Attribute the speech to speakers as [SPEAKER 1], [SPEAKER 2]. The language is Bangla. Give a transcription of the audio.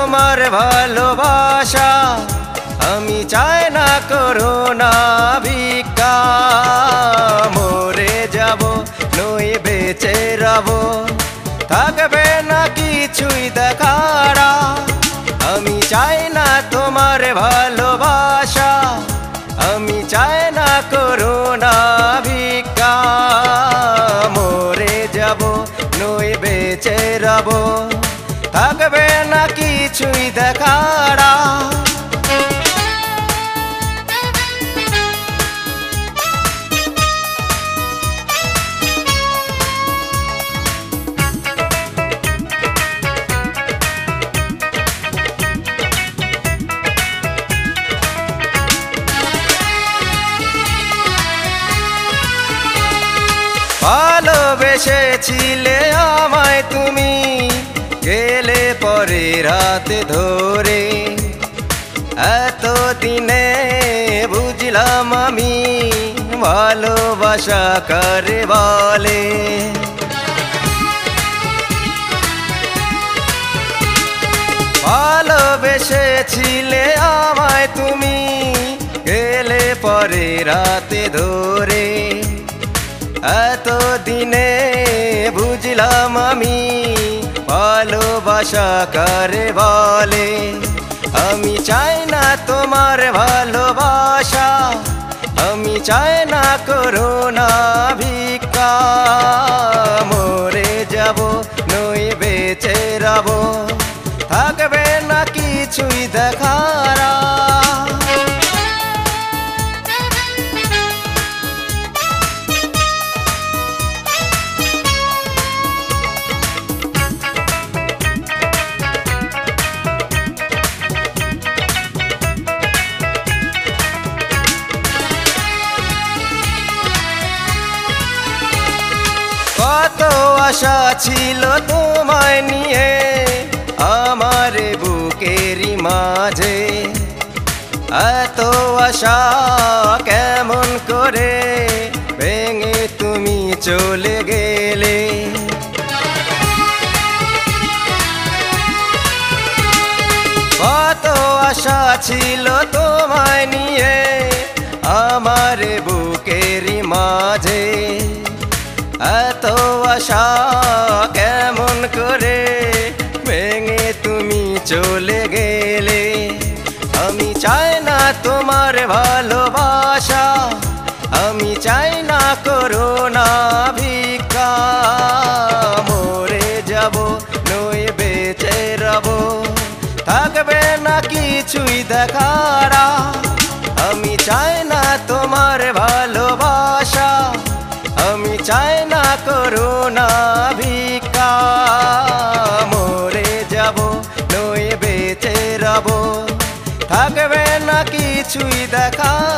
[SPEAKER 1] তোমার ভালোবাসা, আমি চাই না করুণা ভিক্ষা। মরে যাব নই বেঁচে রব, থাকবে না কিছুই দেখার। আমি চাই না তোমার ভালোবাসা, আমি চাই না করুণা ভিক্ষা। মরে যাব নই বেঁচে রব, থাকবে না কিছুই দেখার। ভালোবেসেছিলে আমায় তুমি, গেলে পরে রাতে ধরে। এতদিনে বুঝলাম আমি ভালোবাসা কারে বলে। ভালোবেসেছিলে আমায় তুমি, গেলে পরে রাতে ধরে। এতদিনে বুঝলাম আমি ভালোবাসা কারে বলে। আমি চাই না তোমার ভালোবাসা, আমি চাই না করুণা ভিক্ষা। মরে যাব নই বেঁচে রব, থাকবে না কিছুই দেখার। কত আশা ছিল তোমায় নিয়ে আমার বুকেরই মাঝে। এত আশা কেমন করে ভেঙে তুমি চলে গেলে। কত আশা ছিল তোমায় নিয়ে আমার বুকেরই মাঝে। এত আশা কেমন করে ভেঙে তুমি চলে গেলে। আমি চাই না তোমার ভালোবাসা, আমি চাই না করুণা ভিক্ষা। মরে যাব নই বেঁচে রব, থাকবে না কিছুই দেখার। আমি চাই না তোমার ভালোবাসা, আমি চাই না করুণা ভিক্ষা। মরে যাব নই বেঁচে রব, থাকবে না কিছুই দেখা।